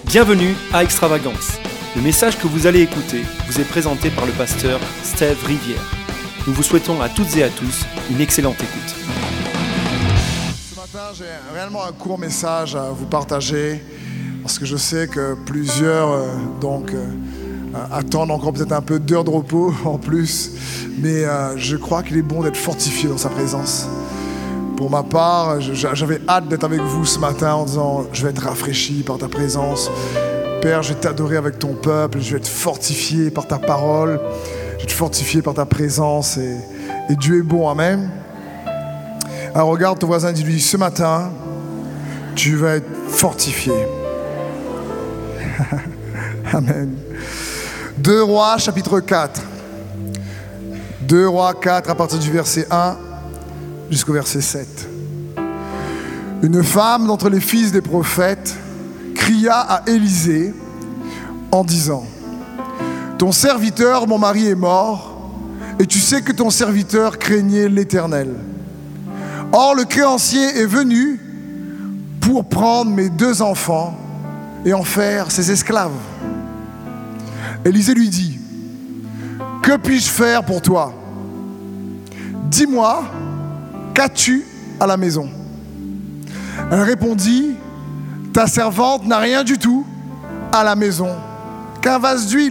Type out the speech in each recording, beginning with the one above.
Bienvenue à Extravagance. Le message que vous allez écouter vous est présenté par le pasteur Steve Rivière. Nous vous souhaitons à toutes et à tous une excellente écoute. Ce matin, j'ai réellement un court message à vous partager parce que je sais que plusieurs attendent encore peut-être un peu d'heures de repos en plus, mais je crois qu'il est bon d'être fortifié dans sa présence. Pour ma part, j'avais hâte d'être avec vous ce matin en disant « Je vais être rafraîchi par ta présence. Père, je vais t'adorer avec ton peuple. Je vais être fortifié par ta parole. Je vais être fortifié par ta présence. Et Dieu est bon. Amen. » Alors regarde ton voisin, dis-lui « Ce matin, tu vas être fortifié. » Amen. 2 Rois, chapitre 4. 2 Rois 4, à partir du verset 1 jusqu'au verset 7. Une femme d'entre les fils des prophètes cria à Élisée en disant « Ton serviteur, mon mari, est mort, et tu sais que ton serviteur craignait l'Éternel. Or, le créancier est venu pour prendre mes 2 enfants et en faire ses esclaves. » Élisée lui dit « Que puis-je faire pour toi? Dis-moi, qu'as-tu à la maison ?» Elle répondit « Ta servante n'a rien du tout à la maison qu'un vase d'huile. »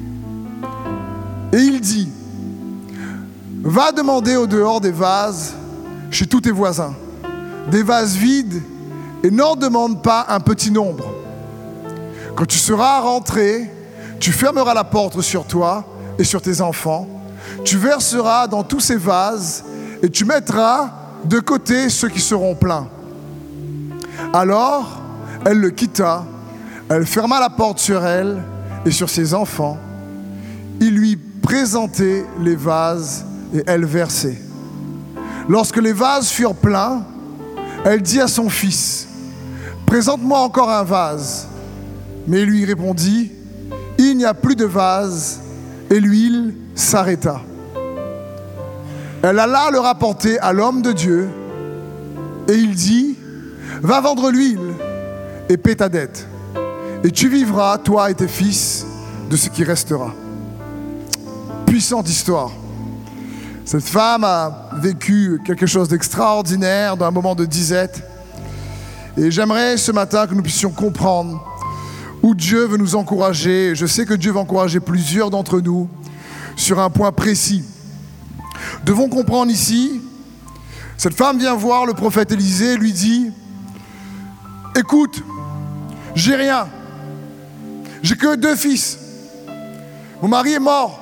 Et il dit « Va demander au dehors des vases chez tous tes voisins, des vases vides, et n'en demande pas un petit nombre. Quand tu seras rentré, tu fermeras la porte sur toi et sur tes enfants, tu verseras dans tous ces vases et tu mettras de côté ceux qui seront pleins. » Alors, elle le quitta, elle ferma la porte sur elle et sur ses enfants. Il lui présentait les vases et elle versait. Lorsque les vases furent pleins, elle dit à son fils « Présente-moi encore un vase. » Mais il lui répondit « Il n'y a plus de vase. » Et l'huile s'arrêta. Elle alla le rapporter à l'homme de Dieu et il dit « Va vendre l'huile et paie ta dette. Et tu vivras, toi et tes fils, de ce qui restera. » Puissante histoire. Cette femme a vécu quelque chose d'extraordinaire dans un moment de disette. Et j'aimerais ce matin que nous puissions comprendre où Dieu veut nous encourager. Je sais que Dieu va encourager plusieurs d'entre nous sur un point précis. Devons comprendre ici, cette femme vient voir le prophète Élisée et lui dit « Écoute, j'ai rien, j'ai que 2 fils, mon mari est mort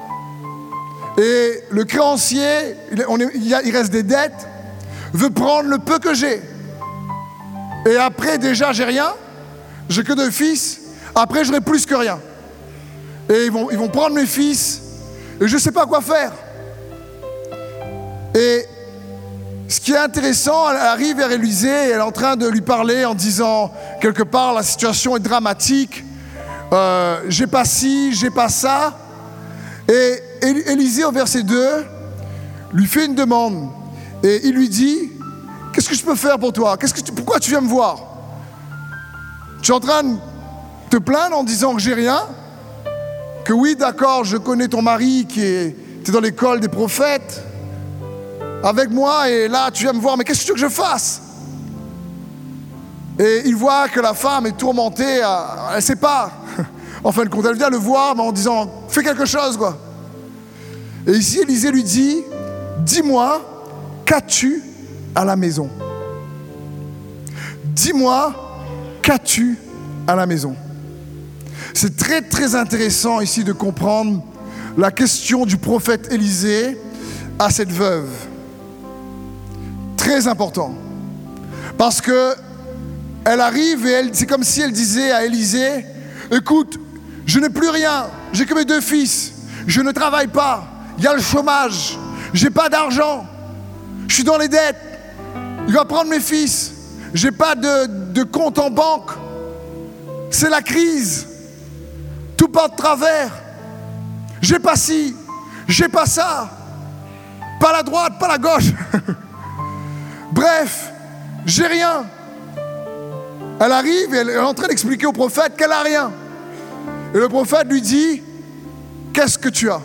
et le créancier, il reste des dettes, veut prendre le peu que j'ai. Et après déjà j'ai rien, j'ai que 2 fils, après j'aurai plus que rien. Et ils vont prendre mes fils et je ne sais pas quoi faire. » Et ce qui est intéressant, elle arrive vers Élisée et elle est en train de lui parler en disant quelque part la situation est dramatique, j'ai pas ci, j'ai pas ça. Et Élisée au verset 2 lui fait une demande et il lui dit « Qu'est-ce que je peux faire pour toi? Pourquoi tu viens me voir? Tu es en train de te plaindre en disant que j'ai rien, que oui d'accord je connais ton mari qui était dans l'école des prophètes avec moi et là tu viens me voir, mais qu'est-ce que tu veux que je fasse? » Et il voit que la femme est tourmentée, elle ne sait pas. En fin de compte, elle vient le voir mais en disant « Fais quelque chose quoi. » Et ici Élisée lui dit « Dis-moi, qu'as-tu à la maison? Dis-moi, qu'as-tu à la maison ?» C'est très très intéressant ici de comprendre la question du prophète Élisée à cette veuve. Très important. Parce que elle arrive et c'est comme si elle disait à Élisée « Écoute, je n'ai plus rien, j'ai que mes 2 fils, je ne travaille pas, il y a le chômage, j'ai pas d'argent, je suis dans les dettes, il va prendre mes fils, j'ai pas de compte en banque, c'est la crise, tout part de travers, j'ai pas ci, j'ai pas ça, pas la droite, pas la gauche. Bref, j'ai rien. Elle arrive et elle est en train d'expliquer au prophète qu'elle n'a rien. Et le prophète lui dit, qu'est-ce que tu as?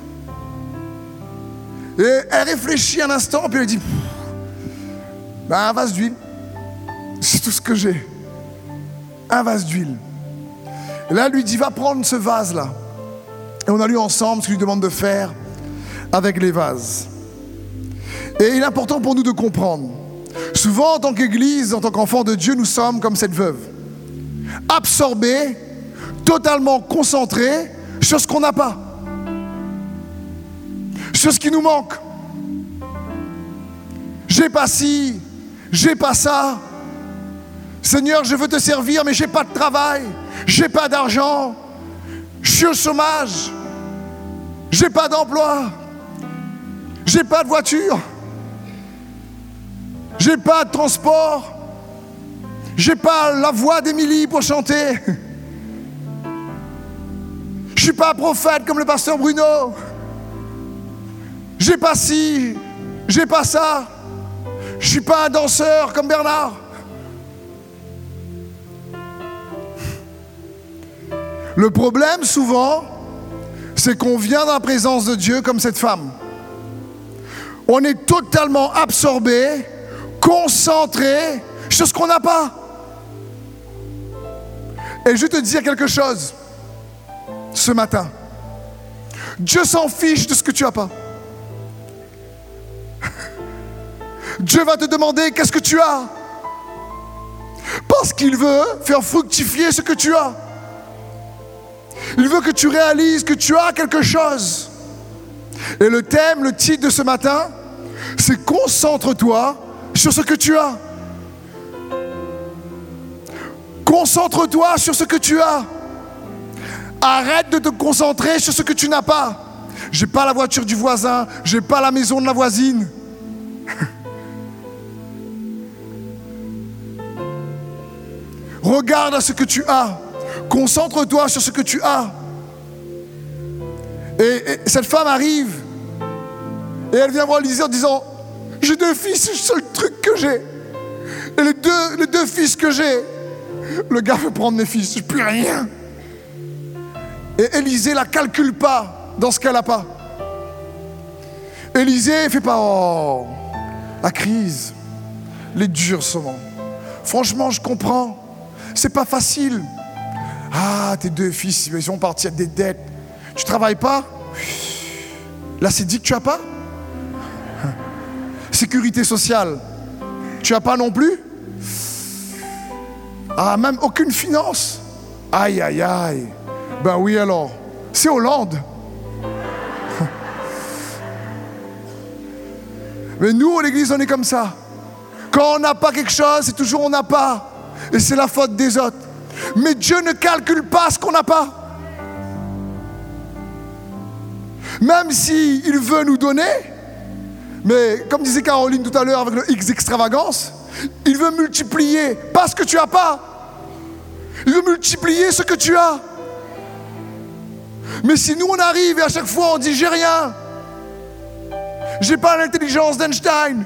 Et elle réfléchit un instant, puis elle dit, un vase d'huile. C'est tout ce que j'ai. Un vase d'huile. Et là, elle lui dit, va prendre ce vase-là. Et on a lu ensemble ce qu'il lui demande de faire avec les vases. Et il est important pour nous de comprendre. Souvent, en tant qu'Église, en tant qu'enfant de Dieu, nous sommes comme cette veuve. Absorbés, totalement concentrés sur ce qu'on n'a pas. Sur ce qui nous manque. J'ai pas ci, j'ai pas ça. Seigneur, je veux te servir, mais j'ai pas de travail, j'ai pas d'argent, je suis au chômage, j'ai pas d'emploi, j'ai pas de voiture, j'ai pas de transport, j'ai pas la voix d'Émilie pour chanter, je suis pas prophète comme le pasteur Bruno, j'ai pas ci, j'ai pas ça, je suis pas un danseur comme Bernard. Le problème, souvent, c'est qu'on vient dans la présence de Dieu comme cette femme. On est totalement absorbé, concentré sur ce qu'on n'a pas. Et je vais te dire quelque chose ce matin. Dieu s'en fiche de ce que tu n'as pas. Dieu va te demander qu'est-ce que tu as. Parce qu'il veut faire fructifier ce que tu as. Il veut que tu réalises que tu as quelque chose. Et le thème, le titre de ce matin, c'est « Concentre-toi sur ce que tu as ». Concentre-toi sur ce que tu as. Arrête de te concentrer sur ce que tu n'as pas. J'ai pas la voiture du voisin, j'ai pas la maison de la voisine. Regarde à ce que tu as. Concentre-toi sur ce que tu as. Et cette femme arrive et elle vient voir Élisée en disant, j'ai 2 fils, c'est le seul truc que j'ai. Et les deux fils que j'ai, le gars veut prendre mes fils, j'ai plus rien. Et Élisée ne la calcule pas dans ce qu'elle n'a pas. Élisée ne fait pas, oh, la crise, les durs souvent. Franchement, je comprends, c'est pas facile. Ah, tes 2 fils, ils vont partir des dettes. Tu travailles pas? Là, c'est dit que tu n'as pas? Sécurité sociale, tu n'as pas non plus? Ah, même aucune finance? Aïe, aïe, aïe. Ben oui alors, c'est Hollande. Mais nous, à l'église, on est comme ça. Quand on n'a pas quelque chose, c'est toujours on n'a pas. Et c'est la faute des autres. Mais Dieu ne calcule pas ce qu'on n'a pas. Même s'il veut nous donner, mais comme disait Caroline tout à l'heure avec le X extravagance, il veut multiplier, pas ce que tu n'as pas. Il veut multiplier ce que tu as. Mais si nous on arrive et à chaque fois on dit j'ai rien, j'ai pas l'intelligence d'Einstein,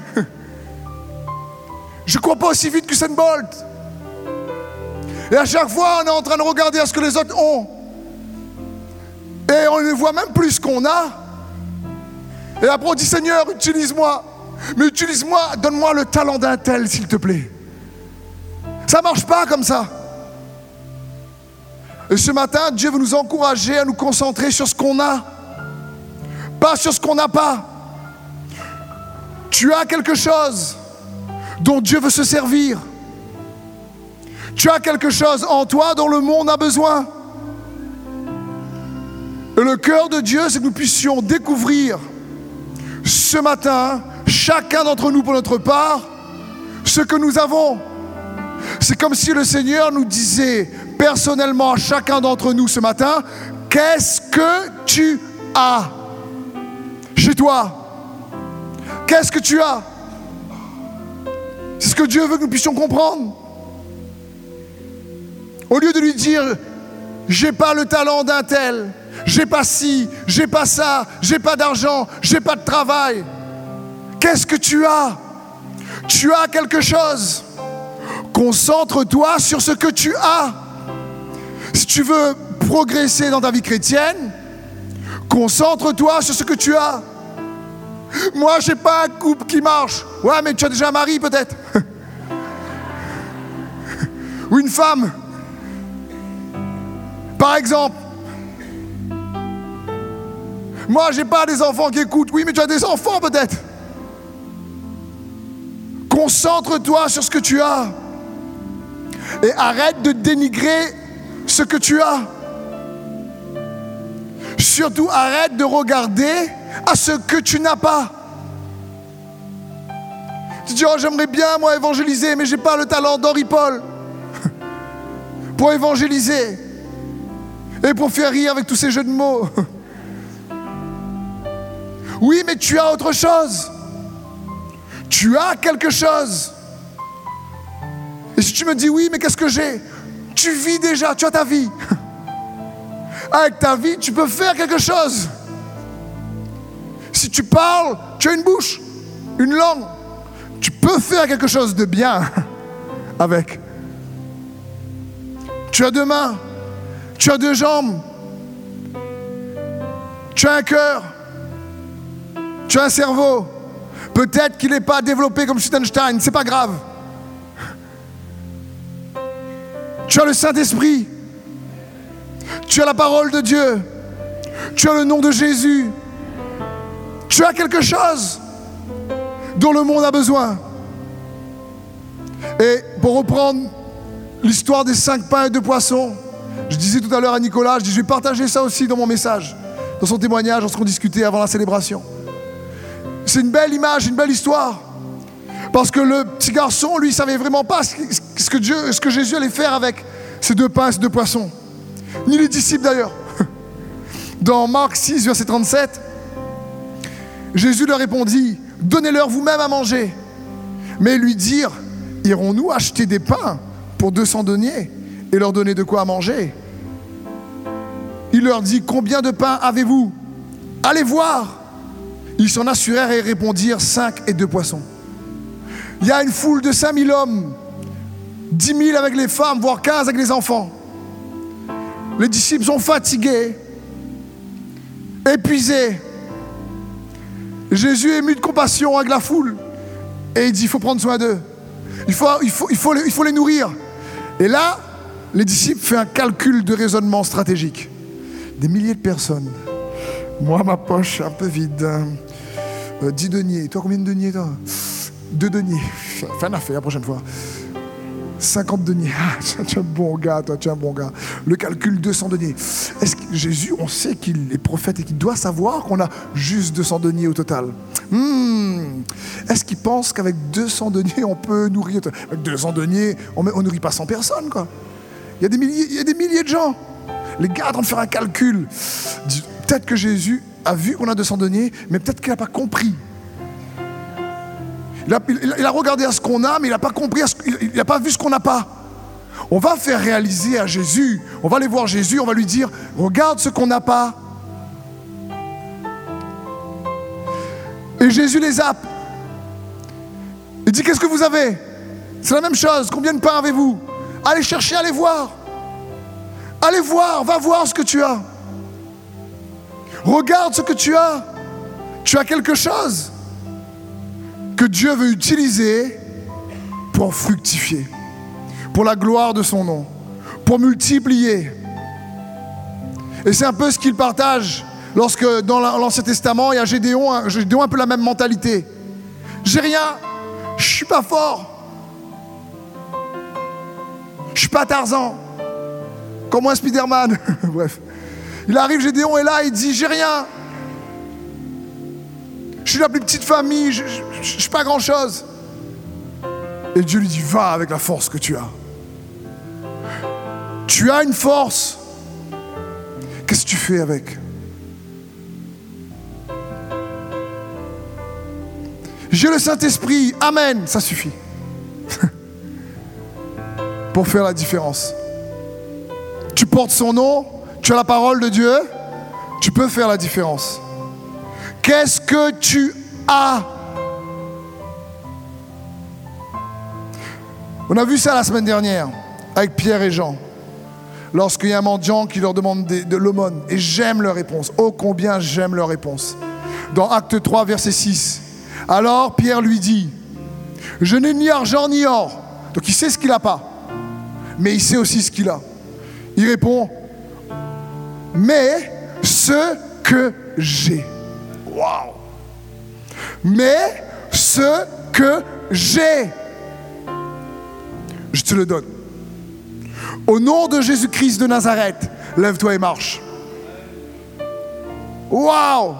je ne cours pas aussi vite que Usain Bolt, et à chaque fois on est en train de regarder à ce que les autres ont, et on ne voit même plus ce qu'on a, et après on dit Seigneur utilise-moi, mais utilise-moi, donne-moi le talent d'un tel s'il te plaît. Ça marche pas comme ça. Et ce matin, Dieu veut nous encourager à nous concentrer sur ce qu'on a, pas sur ce qu'on n'a pas. Tu as quelque chose dont Dieu veut se servir. Tu as quelque chose en toi dont le monde a besoin. Et le cœur de Dieu, c'est que nous puissions découvrir ce matin, chacun d'entre nous pour notre part, ce que nous avons. C'est comme si le Seigneur nous disait personnellement à chacun d'entre nous ce matin, qu'est-ce que tu as chez toi? Qu'est-ce que tu as? C'est ce que Dieu veut que nous puissions comprendre. Au lieu de lui dire, j'ai pas le talent d'un tel, j'ai pas ci, j'ai pas ça, j'ai pas d'argent, j'ai pas de travail. Qu'est-ce que tu as? Tu as quelque chose. Concentre-toi sur ce que tu as. Si tu veux progresser dans ta vie chrétienne, concentre-toi sur ce que tu as. Moi, j'ai pas un couple qui marche. Ouais, mais tu as déjà un mari peut-être. Ou une femme. Par exemple. Moi, j'ai pas des enfants qui écoutent. Oui, mais tu as des enfants peut-être. Concentre-toi sur ce que tu as. Et arrête de dénigrer ce que tu as. Surtout, arrête de regarder à ce que tu n'as pas. Tu dis, oh, j'aimerais bien, moi, évangéliser, mais j'ai pas le talent d'Henri Paul pour évangéliser et pour faire rire avec tous ces jeux de mots. Oui, mais tu as autre chose. Tu as quelque chose. Et si tu me dis, oui, mais qu'est-ce que j'ai? Tu vis déjà, tu as ta vie. Avec ta vie, tu peux faire quelque chose. Si tu parles, tu as une bouche, une langue. Tu peux faire quelque chose de bien avec. Tu as deux mains, tu as deux jambes, tu as un cœur, tu as un cerveau. Peut-être qu'il n'est pas développé comme Einstein, c'est pas grave. Tu as le Saint-Esprit, tu as la parole de Dieu, tu as le nom de Jésus. Tu as quelque chose dont le monde a besoin. Et pour reprendre l'histoire des 5 pains et 2 poissons, je disais tout à l'heure à Nicolas, je vais partager ça aussi dans mon message, dans son témoignage, lorsqu'on discutait avant la célébration. C'est une belle image, une belle histoire. Parce que le petit garçon, lui, ne savait vraiment pas ce que Jésus allait faire avec ces 2 pains et ces 2 poissons. Ni les disciples d'ailleurs. Dans Marc 6, verset 37, Jésus leur répondit, « Donnez-leur vous-même à manger. » Mais lui dire, « Irons-nous acheter des pains pour 200 deniers et leur donner de quoi à manger ?» Il leur dit, « Combien de pains avez-vous? Allez voir. » Ils s'en assurèrent et répondirent, 5 et 2 poissons. Il y a une foule de 5000 hommes, 10 000 avec les femmes, voire 15 avec les enfants. Les disciples sont fatigués, épuisés. Jésus est ému de compassion avec la foule. Et il dit, il faut prendre soin d'eux. Il faut les nourrir. Et là, les disciples font un calcul de raisonnement stratégique. Des milliers de personnes. Moi, ma poche, un peu vide. 10 deniers. Toi, combien de deniers, toi? 2 deniers. Fais une affaire la prochaine fois. 50 deniers. Ah, tu es un bon gars, toi, tu es un bon gars. Le calcul 200 deniers. Est-ce que Jésus, on sait qu'il est prophète et qu'il doit savoir qu'on a juste 200 deniers au total. Est-ce qu'il pense qu'avec 200 deniers, on peut nourrir... Avec 200 deniers, on ne nourrit pas 100 personnes, quoi. Il y a des milliers de gens. Les gars en train de faire un calcul. Peut-être que Jésus a vu qu'on a 200 deniers, mais peut-être qu'il n'a pas compris. Il a regardé à ce qu'on a, mais il n'a pas compris, il n'a pas vu ce qu'on n'a pas. On va faire réaliser à Jésus, on va aller voir Jésus, on va lui dire, regarde ce qu'on n'a pas. Et Jésus les zappe. Il dit, qu'est-ce que vous avez? C'est la même chose, combien de pain avez-vous? Allez chercher, allez voir. Allez voir, va voir ce que tu as. Regarde ce que tu as. Tu as quelque chose que Dieu veut utiliser pour fructifier, pour la gloire de son nom, pour multiplier. Et c'est un peu ce qu'il partage lorsque dans l'Ancien Testament, il y a Gédéon un peu la même mentalité. J'ai rien, je suis pas fort, je suis pas Tarzan, comme un Spider-Man. Bref, il arrive Gédéon et là il dit j'ai rien. Je suis la plus petite famille, je ne suis pas grand-chose. Et Dieu lui dit, va avec la force que tu as. Tu as une force. Qu'est-ce que tu fais avec? J'ai le Saint-Esprit, amen, ça suffit. Pour faire la différence. Tu portes son nom, tu as la parole de Dieu, tu peux faire la différence. Qu'est-ce que tu as? On a vu ça la semaine dernière avec Pierre et Jean. Lorsqu'il y a un mendiant qui leur demande de l'aumône. Et j'aime leur réponse. Oh combien j'aime leur réponse. Dans Acte 3, verset 6. Alors Pierre lui dit, je n'ai ni argent ni or. Donc il sait ce qu'il n'a pas. Mais il sait aussi ce qu'il a. Il répond, mais ce que j'ai. Waouh! Mais ce que j'ai, je te le donne. Au nom de Jésus-Christ de Nazareth, lève-toi et marche. Waouh!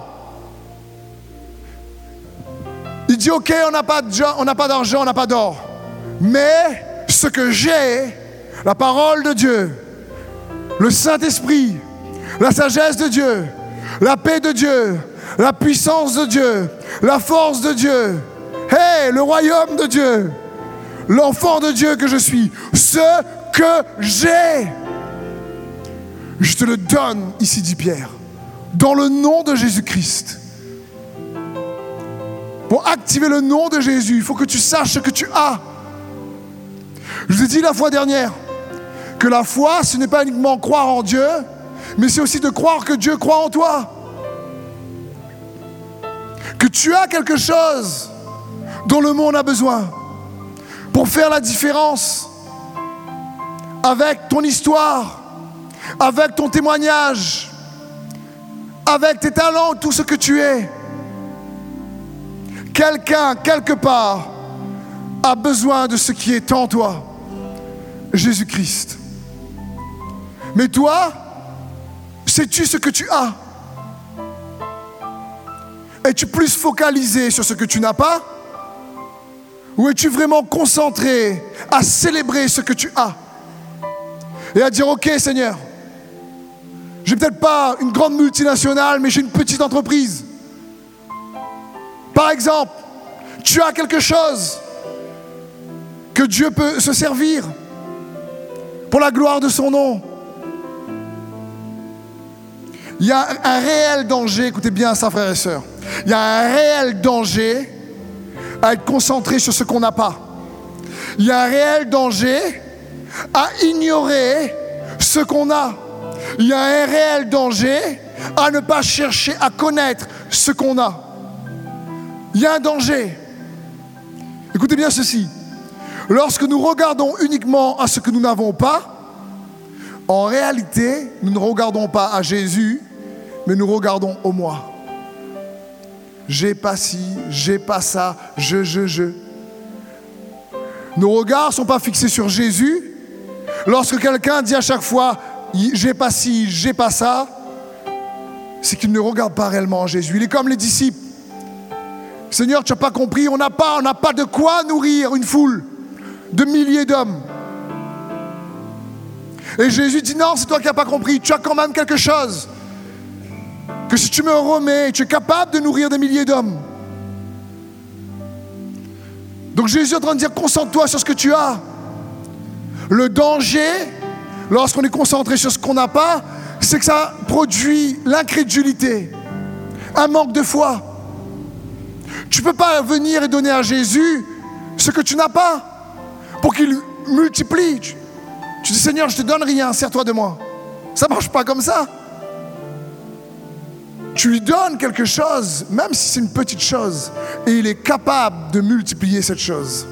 Il dit, ok, on n'a pas d'argent, on n'a pas d'or. Mais ce que j'ai, la parole de Dieu, le Saint-Esprit, la sagesse de Dieu, la paix de Dieu, la puissance de Dieu, la force de Dieu, hey, le royaume de Dieu, l'enfant de Dieu que je suis, ce que j'ai, je te le donne, ici dit Pierre, dans le nom de Jésus-Christ. Pour activer le nom de Jésus, il faut que tu saches ce que tu as. Je vous ai dit la fois dernière que la foi, ce n'est pas uniquement croire en Dieu, mais c'est aussi de croire que Dieu croit en toi. Que tu as quelque chose dont le monde a besoin pour faire la différence avec ton histoire, avec ton témoignage, avec tes talents, tout ce que tu es. Quelqu'un, quelque part, a besoin de ce qui est en toi, Jésus-Christ. Mais toi, sais-tu ce que tu as? Es-tu plus focalisé sur ce que tu n'as pas? Ou es-tu vraiment concentré à célébrer ce que tu as? Et à dire, ok Seigneur, j'ai peut-être pas une grande multinationale, mais j'ai une petite entreprise. Par exemple, tu as quelque chose que Dieu peut se servir pour la gloire de son nom. Il y a un réel danger, écoutez bien ça frères et sœurs, il y a un réel danger à être concentré sur ce qu'on n'a pas. Il y a un réel danger à ignorer ce qu'on a. Il y a un réel danger à ne pas chercher à connaître ce qu'on a. Il y a un danger. Écoutez bien ceci. Lorsque nous regardons uniquement à ce que nous n'avons pas, en réalité, nous ne regardons pas à Jésus, mais nous regardons au moi. J'ai pas ci, j'ai pas ça, je. Nos regards ne sont pas fixés sur Jésus. Lorsque quelqu'un dit à chaque fois, j'ai pas ci, j'ai pas ça, c'est qu'il ne regarde pas réellement Jésus. Il est comme les disciples. Seigneur, tu n'as pas compris, on n'a pas de quoi nourrir une foule de milliers d'hommes. Et Jésus dit non, c'est toi qui n'as pas compris, tu as quand même quelque chose. Que si tu me remets, tu es capable de nourrir des milliers d'hommes. Donc Jésus est en train de dire, concentre-toi sur ce que tu as. Le danger, lorsqu'on est concentré sur ce qu'on n'a pas, c'est que ça produit l'incrédulité, un manque de foi. Tu ne peux pas venir et donner à Jésus ce que tu n'as pas pour qu'il multiplie. Tu dis Seigneur, je ne te donne rien, sers-toi de moi. Ça ne marche pas comme ça. Tu lui donnes quelque chose, même si c'est une petite chose, et il est capable de multiplier cette chose.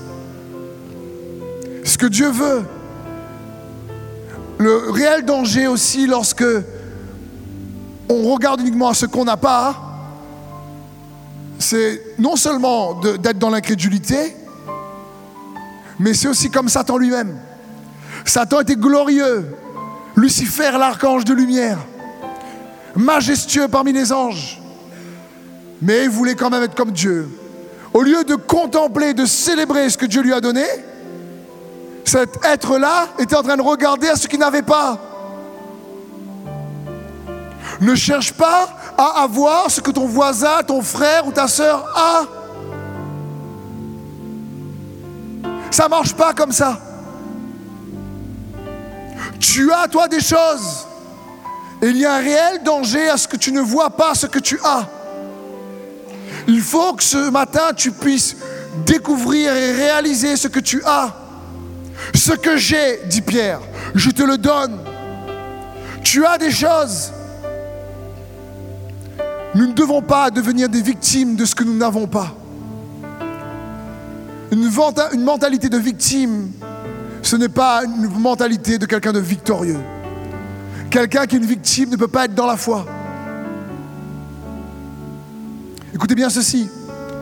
Ce que Dieu veut. Le réel danger aussi lorsque on regarde uniquement à ce qu'on n'a pas, c'est non seulement d'être dans l'incrédulité, mais c'est aussi comme Satan lui-même. Satan était glorieux, Lucifer, l'archange de lumière, majestueux parmi les anges, mais il voulait quand même être comme Dieu. Au lieu de contempler, de célébrer ce que Dieu lui a donné, cet être-là était en train de regarder à ce qu'il n'avait pas. Ne cherche pas à avoir ce que ton voisin, ton frère ou ta sœur a. Ça ne marche pas comme ça. Tu as, toi, des choses. Et il y a un réel danger à ce que tu ne vois pas ce que tu as. Il faut que ce matin, tu puisses découvrir et réaliser ce que tu as. Ce que j'ai, dit Pierre, je te le donne. Tu as des choses. Nous ne devons pas devenir des victimes de ce que nous n'avons pas. Une mentalité de victime, ce n'est pas une mentalité de quelqu'un de victorieux. Quelqu'un qui est une victime ne peut pas être dans la foi. Écoutez bien ceci.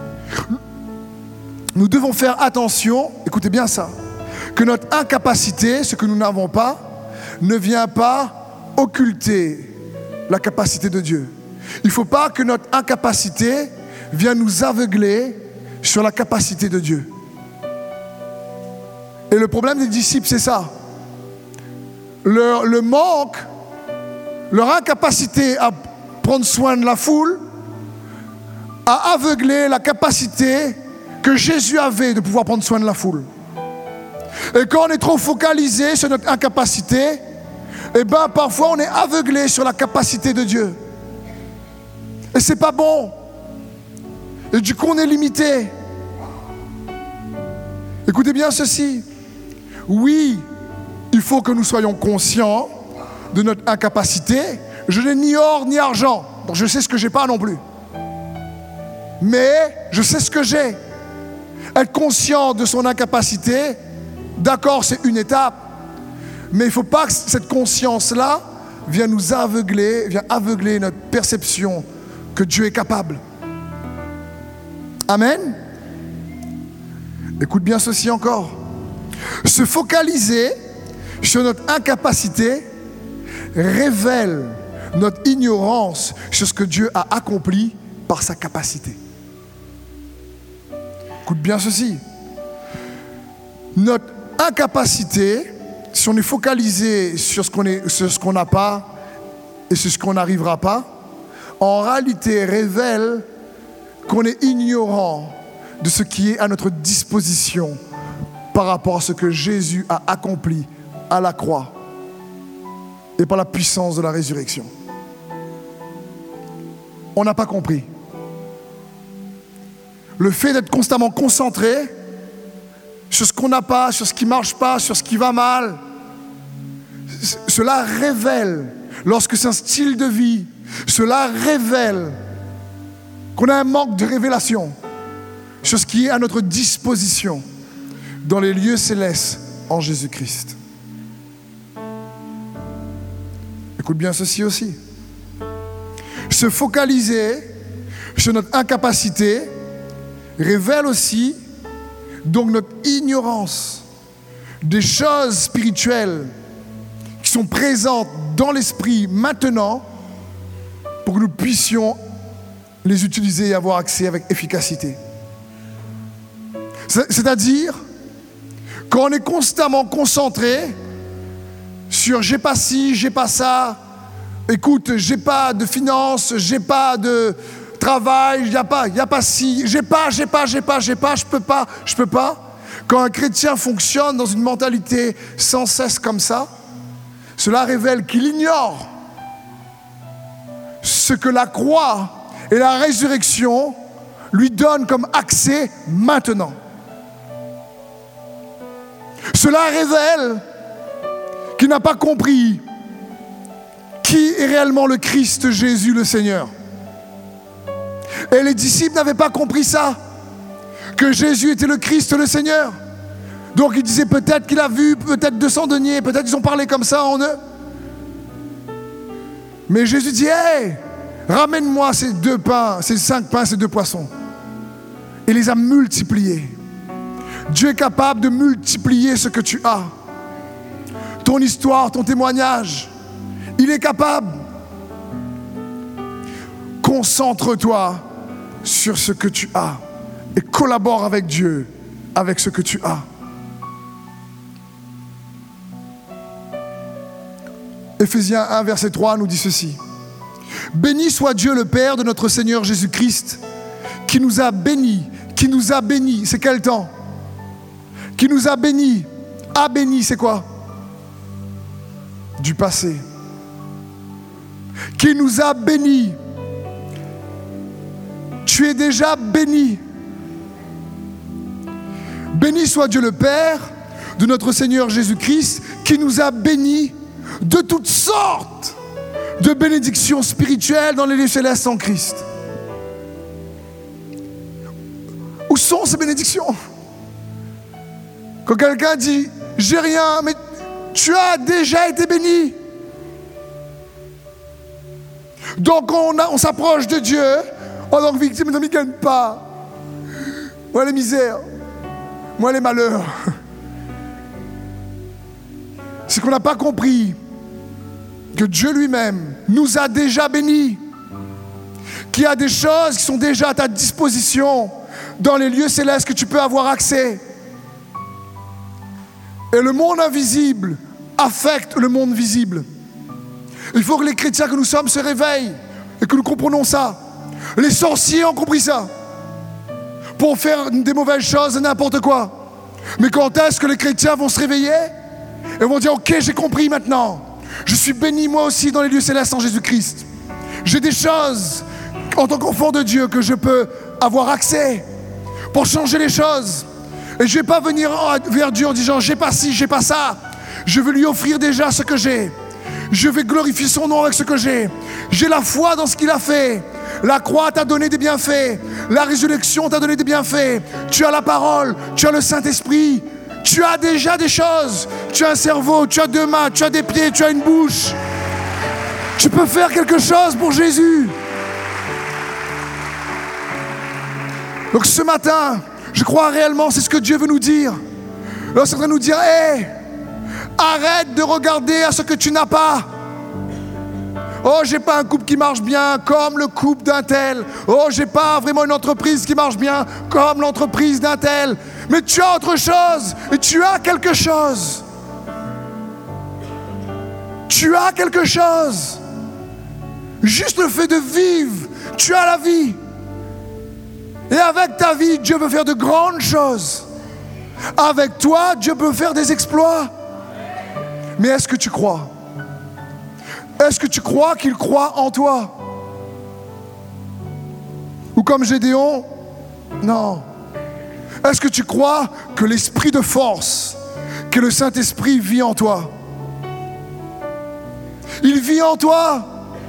Nous devons faire attention, écoutez bien ça, que notre incapacité, ce que nous n'avons pas, ne vient pas occulter la capacité de Dieu. Il ne faut pas que notre incapacité vienne nous aveugler sur la capacité de Dieu. Et le problème des disciples, c'est ça. Le manque, leur incapacité à prendre soin de la foule, a aveuglé la capacité que Jésus avait de pouvoir prendre soin de la foule. Et quand on est trop focalisé sur notre incapacité, eh bien parfois on est aveuglé sur la capacité de Dieu. Et c'est pas bon. Et du coup on est limité. Écoutez bien ceci. Oui, il faut que nous soyons conscients de notre incapacité. Je n'ai ni or ni argent, donc je sais ce que j'ai pas non plus. Mais je sais ce que j'ai. Être conscient de son incapacité, d'accord, c'est une étape. Mais il ne faut pas que cette conscience-là vienne nous aveugler, vienne aveugler notre perception que Dieu est capable. Amen. Écoute bien ceci encore. Se focaliser sur notre incapacité révèle notre ignorance sur ce que Dieu a accompli par sa capacité. Écoute bien ceci. Notre incapacité, si on est focalisé sur ce qu'on n'a pas et sur ce qu'on n'arrivera pas, en réalité révèle qu'on est ignorant de ce qui est à notre disposition par rapport à ce que Jésus a accompli à la croix et par la puissance de la résurrection. On n'a pas compris. Le fait d'être constamment concentré sur ce qu'on n'a pas, sur ce qui ne marche pas, sur ce qui va mal, cela révèle, lorsque c'est un style de vie, cela révèle qu'on a un manque de révélation sur ce qui est à notre disposition dans les lieux célestes en Jésus-Christ. Écoute bien ceci aussi. Se focaliser sur notre incapacité révèle aussi donc notre ignorance des choses spirituelles qui sont présentes dans l'esprit maintenant pour que nous puissions les utiliser et avoir accès avec efficacité. C'est-à-dire, quand on est constamment concentré sur j'ai pas ci, j'ai pas ça, écoute, j'ai pas de finances, j'ai pas de travail, il y a pas ci, j'ai pas, je peux pas. Quand un chrétien fonctionne dans une mentalité sans cesse comme ça, cela révèle qu'il ignore ce que la croix et la résurrection lui donnent comme accès maintenant. Cela révèle qu'il n'a pas compris qui est réellement le Christ Jésus le Seigneur. Et les disciples n'avaient pas compris ça, que Jésus était le Christ le Seigneur. Donc ils disaient peut-être qu'il a vu, peut-être 200 deniers, peut-être ils ont parlé comme ça en eux. Mais Jésus dit, hey, ramène-moi ces 2 pains, ces 5 pains, ces 2 poissons. Il les a multipliés. Dieu est capable de multiplier ce que tu as. Ton histoire, ton témoignage, il est capable. Concentre-toi sur ce que tu as et collabore avec Dieu avec ce que tu as. Éphésiens 1, verset 3 nous dit ceci. Béni soit Dieu le Père de notre Seigneur Jésus-Christ, qui nous a bénis. C'est quel temps? Qui nous a bénis. A béni, c'est quoi? Du passé. Qui nous a bénis. Tu es déjà béni. Béni soit Dieu le Père de notre Seigneur Jésus-Christ qui nous a bénis de toutes sortes de bénédictions spirituelles dans les lieux célestes en Christ. Où sont ces bénédictions? Quand quelqu'un dit « j'ai rien », mais tu as déjà été béni. Donc on s'approche de Dieu en tant que victime, mais ne gagne pas. Moi les misères, moi les malheurs. C'est qu'on n'a pas compris que Dieu lui-même nous a déjà bénis, qu'il y a des choses qui sont déjà à ta disposition dans les lieux célestes que tu peux avoir accès. Et le monde invisible affecte le monde visible. Il faut que les chrétiens que nous sommes se réveillent et que nous comprenons ça. Les sorciers ont compris ça pour faire des mauvaises choses, n'importe quoi. Mais quand est-ce que les chrétiens vont se réveiller et vont dire « Ok, j'ai compris maintenant. Je suis béni moi aussi dans les lieux célestes en Jésus-Christ. J'ai des choses en tant qu'enfant de Dieu que je peux avoir accès pour changer les choses. Et je ne vais pas venir vers Dieu en disant « J'ai pas ci, j'ai pas ça. » Je veux lui offrir déjà ce que j'ai. Je vais glorifier son nom avec ce que j'ai. J'ai la foi dans ce qu'il a fait. La croix t'a donné des bienfaits. La résurrection t'a donné des bienfaits. Tu as la parole, tu as le Saint-Esprit. Tu as déjà des choses. Tu as un cerveau, tu as deux mains, tu as des pieds, tu as une bouche. Tu peux faire quelque chose pour Jésus. Donc ce matin, je crois réellement, c'est ce que Dieu veut nous dire. Lorsqu'il est en train de nous dire, hey, arrête de regarder à ce que tu n'as pas. Oh, j'ai pas un couple qui marche bien comme le couple d'un tel. Oh, j'ai pas vraiment une entreprise qui marche bien comme l'entreprise d'un tel. Mais tu as autre chose et tu as quelque chose. Tu as quelque chose. Juste le fait de vivre, tu as la vie. Et avec ta vie, Dieu peut faire de grandes choses. Avec toi, Dieu peut faire des exploits. Mais est-ce que tu crois? Est-ce que tu crois qu'il croit en toi? Ou comme Gédéon? Non. Est-ce que tu crois que l'esprit de force, que le Saint-Esprit vit en toi? Il vit en toi.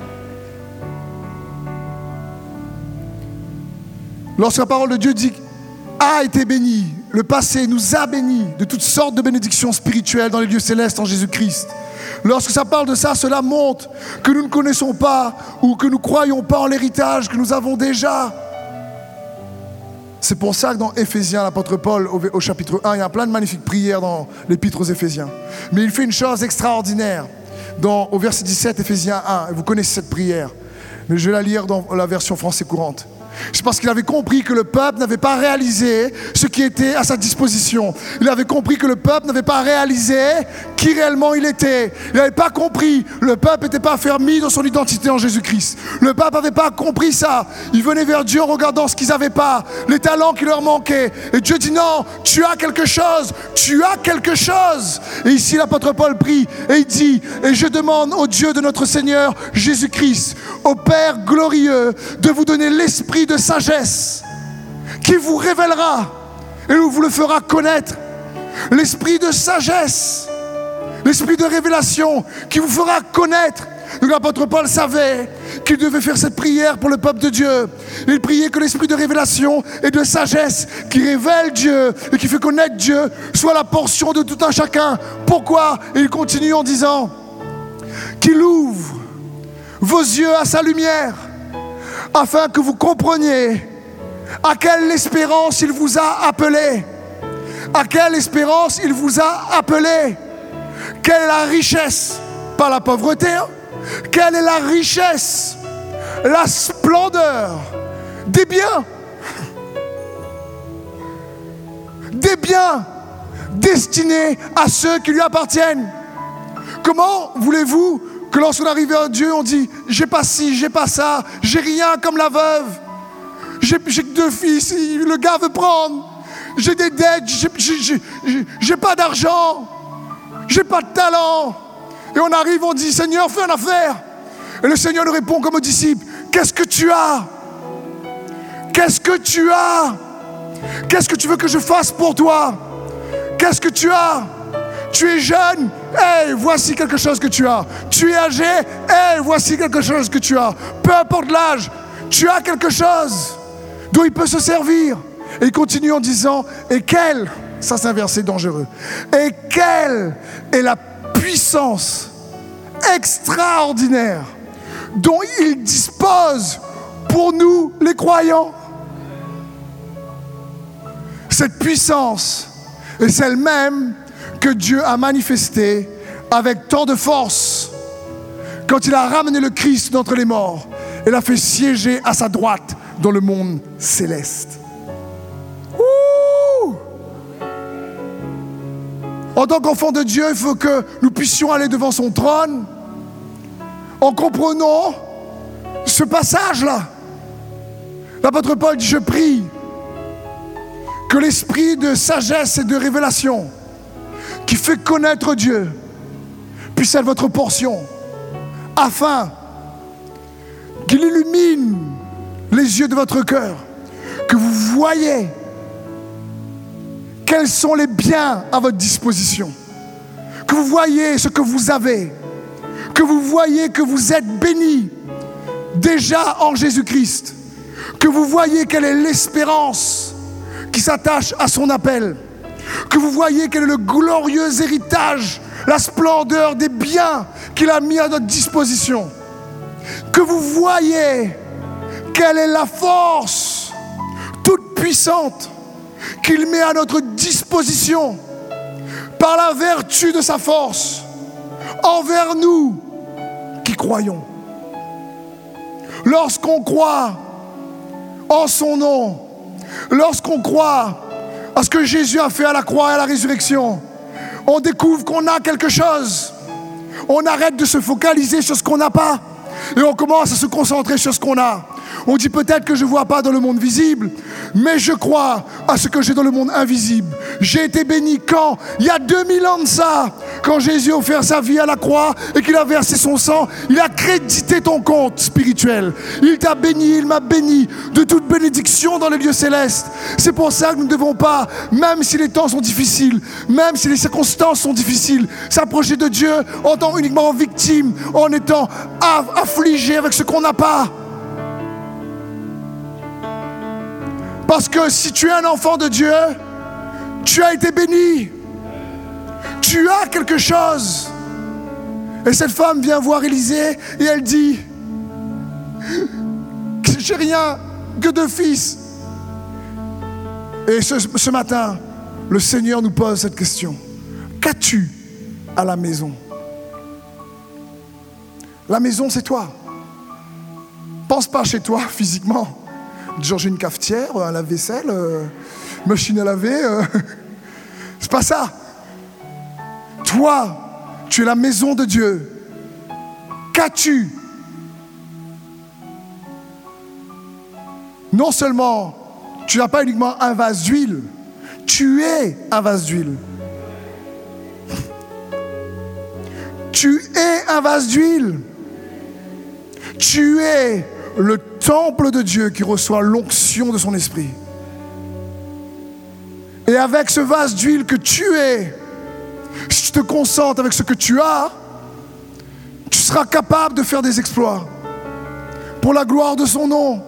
Lorsque la parole de Dieu dit a été béni, le passé nous a bénis de toutes sortes de bénédictions spirituelles dans les lieux célestes en Jésus-Christ. Lorsque ça parle de ça, cela montre que nous ne connaissons pas ou que nous ne croyons pas en l'héritage que nous avons déjà. C'est pour ça que dans Éphésiens, l'apôtre Paul, au chapitre 1, il y a plein de magnifiques prières dans l'épître aux Éphésiens. Mais il fait une chose extraordinaire. Au verset 17, Éphésiens 1, vous connaissez cette prière, mais je vais la lire dans la version française courante. C'est parce qu'il avait compris que le peuple n'avait pas réalisé ce qui était à sa disposition. Il avait compris que le peuple n'avait pas réalisé qui réellement il était. Il n'avait pas compris. Le peuple n'était pas affermi dans son identité en Jésus-Christ. Le peuple n'avait pas compris ça. Ils venaient vers Dieu en regardant ce qu'ils n'avaient pas, les talents qui leur manquaient. Et Dieu dit non, tu as quelque chose. Tu as quelque chose. Et ici l'apôtre Paul prie et il dit, et je demande au Dieu de notre Seigneur Jésus-Christ, au Père glorieux, de vous donner l'esprit de sagesse qui vous révélera et vous le fera connaître. L'esprit de sagesse, l'esprit de révélation qui vous fera connaître. Donc l'apôtre Paul savait qu'il devait faire cette prière pour le peuple de Dieu. Il priait que l'esprit de révélation et de sagesse qui révèle Dieu et qui fait connaître Dieu soit la portion de tout un chacun. Pourquoi? Et il continue en disant qu'il ouvre vos yeux à sa lumière, afin que vous compreniez à quelle espérance il vous a appelé. À quelle espérance il vous a appelé. Quelle est la richesse, pas la pauvreté, hein? Quelle est la richesse, la splendeur des biens. Des biens destinés à ceux qui lui appartiennent. Comment voulez-vous que lorsqu'on arrive à Dieu, on dit « J'ai pas ci, j'ai pas ça, j'ai rien comme la veuve. J'ai que 2 fils, le gars veut prendre. J'ai des dettes, j'ai pas d'argent, j'ai pas de talent. » Et on arrive, on dit « Seigneur, fais une affaire. » Et le Seigneur nous répond comme aux disciples « Qu'est-ce que tu as? Qu'est-ce que tu as? Qu'est-ce que tu veux que je fasse pour toi? Qu'est-ce que tu as? » Tu es jeune, hey, voici quelque chose que tu as. Tu es âgé, hey, voici quelque chose que tu as. Peu importe l'âge, tu as quelque chose dont il peut se servir. Et il continue en disant, et quelle, ça c'est un verset dangereux, et quelle est la puissance extraordinaire dont il dispose pour nous les croyants. Cette puissance est celle même que Dieu a manifestée avec tant de force quand il a ramené le Christ d'entre les morts et l'a fait siéger à sa droite dans le monde céleste. Ouh! En tant qu'enfant de Dieu, il faut que nous puissions aller devant son trône en comprenant ce passage-là. L'apôtre Paul dit, je prie que l'esprit de sagesse et de révélation qui fait connaître Dieu puisse être votre portion, afin qu'il illumine les yeux de votre cœur, que vous voyez quels sont les biens à votre disposition, que vous voyez ce que vous avez, que vous voyez que vous êtes bénis déjà en Jésus-Christ, que vous voyez quelle est l'espérance qui s'attache à son appel, que vous voyez quel est le glorieux héritage, la splendeur des biens qu'il a mis à notre disposition, que vous voyez quelle est la force toute puissante qu'il met à notre disposition par la vertu de sa force envers nous qui croyons. Lorsqu'on croit en son nom, lorsqu'on croit à ce que Jésus a fait à la croix et à la résurrection, on découvre qu'on a quelque chose. On arrête de se focaliser sur ce qu'on n'a pas et on commence à se concentrer sur ce qu'on a. On dit peut-être que je ne vois pas dans le monde visible, mais je crois à ce que j'ai dans le monde invisible. J'ai été béni quand? Il y a 2000 ans de ça, quand Jésus a offert sa vie à la croix et qu'il a versé son sang, il a crédité ton compte spirituel. Il t'a béni, il m'a béni de toute bénédiction dans les lieux célestes. C'est pour ça que nous ne devons pas, même si les temps sont difficiles, même si les circonstances sont difficiles, s'approcher de Dieu en tant uniquement victime, en étant affligé avec ce qu'on n'a pas. Parce que si tu es un enfant de Dieu, tu as été béni. Tu as quelque chose. Et cette femme vient voir Élisée et elle dit, j'ai rien que 2 fils. Et ce matin, le Seigneur nous pose cette question. Qu'as-tu à la maison? La maison, c'est toi. Pense pas chez toi physiquement. Genre j'ai une cafetière, un lave-vaisselle, machine à laver. C'est pas ça. Toi, tu es la maison de Dieu. Qu'as-tu? Non seulement tu n'as pas uniquement un vase d'huile, tu es un vase d'huile. Tu es un vase d'huile. Tu es le temple de Dieu qui reçoit l'onction de son esprit. Et avec ce vase d'huile que tu es, si tu te concentres avec ce que tu as, tu seras capable de faire des exploits pour la gloire de son nom.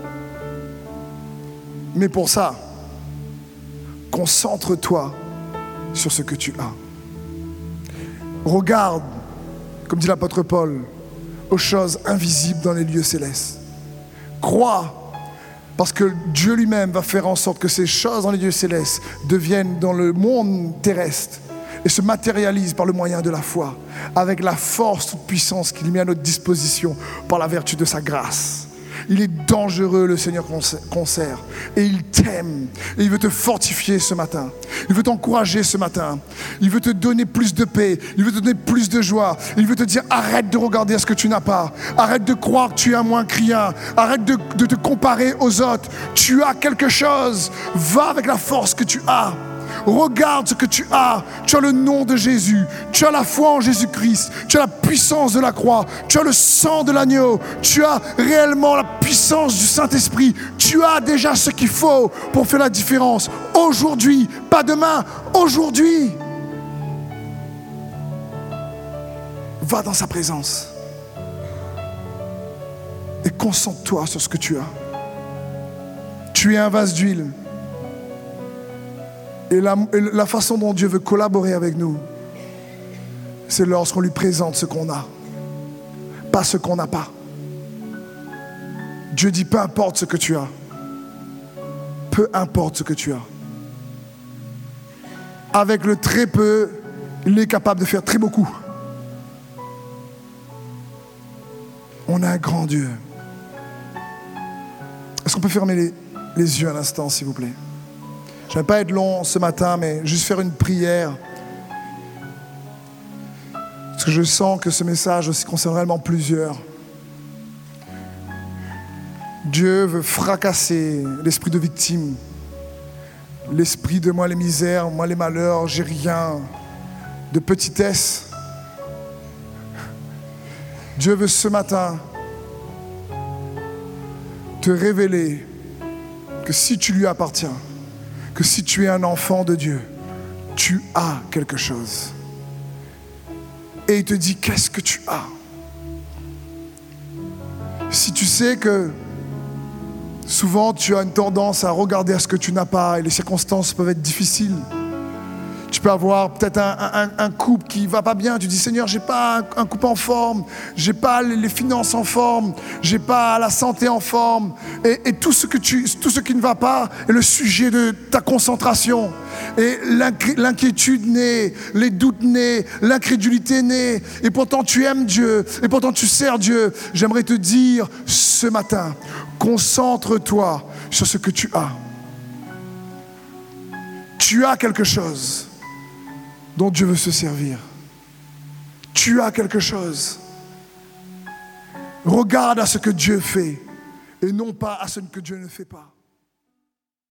Mais pour ça, concentre-toi sur ce que tu as. Regarde, comme dit l'apôtre Paul, aux choses invisibles dans les lieux célestes. Crois, parce que Dieu lui-même va faire en sorte que ces choses dans les lieux célestes deviennent dans le monde terrestre et se matérialisent par le moyen de la foi, avec la force, toute puissance qu'il met à notre disposition par la vertu de sa grâce. Il est dangereux, le Seigneur qu'on sert. Et il t'aime. Et il veut te fortifier ce matin. Il veut t'encourager ce matin. Il veut te donner plus de paix. Il veut te donner plus de joie. Il veut te dire, arrête de regarder à ce que tu n'as pas. Arrête de croire que tu es un moins que rien. Arrête de te comparer aux autres. Tu as quelque chose. Va avec la force que tu as. Regarde ce que tu as. Tu as le nom de Jésus. Tu as la foi en Jésus-Christ. Tu as la puissance de la croix. Tu as le sang de l'agneau. Tu as réellement la puissance du Saint-Esprit. Tu as déjà ce qu'il faut pour faire la différence. Aujourd'hui, pas demain, aujourd'hui. Va dans sa présence. Et concentre-toi sur ce que tu as. Tu es un vase d'huile. Et la façon dont Dieu veut collaborer avec nous, c'est lorsqu'on lui présente ce qu'on a, pas ce qu'on n'a pas. Dieu dit, peu importe ce que tu as. Peu importe ce que tu as. Avec le très peu, il est capable de faire très beaucoup. On a un grand Dieu. Est-ce qu'on peut fermer les yeux un instant, s'il vous plaît? Je ne vais pas être long ce matin, mais juste faire une prière. Parce que je sens que ce message aussi concerne réellement plusieurs. Dieu veut fracasser l'esprit de victime, l'esprit de moi les misères, moi les malheurs, j'ai rien, de petitesse. Dieu veut ce matin te révéler que si tu lui appartiens, que si tu es un enfant de Dieu, tu as quelque chose. Et il te dit, qu'est-ce que tu as? Si tu sais que souvent tu as une tendance à regarder à ce que tu n'as pas et les circonstances peuvent être difficiles. Tu peux avoir peut-être un couple qui ne va pas bien. Tu dis, Seigneur, j'ai pas un couple en forme, j'ai pas les finances en forme, j'ai pas la santé en forme. Et tout ce qui ne va pas est le sujet de ta concentration. Et l'inquiétude naît, les doutes naissent, l'incrédulité naît. Et pourtant tu aimes Dieu, et pourtant tu sers Dieu. J'aimerais te dire ce matin, concentre-toi sur ce que tu as. Tu as quelque chose dont Dieu veut se servir. Tu as quelque chose. Regarde à ce que Dieu fait et non pas à ce que Dieu ne fait pas.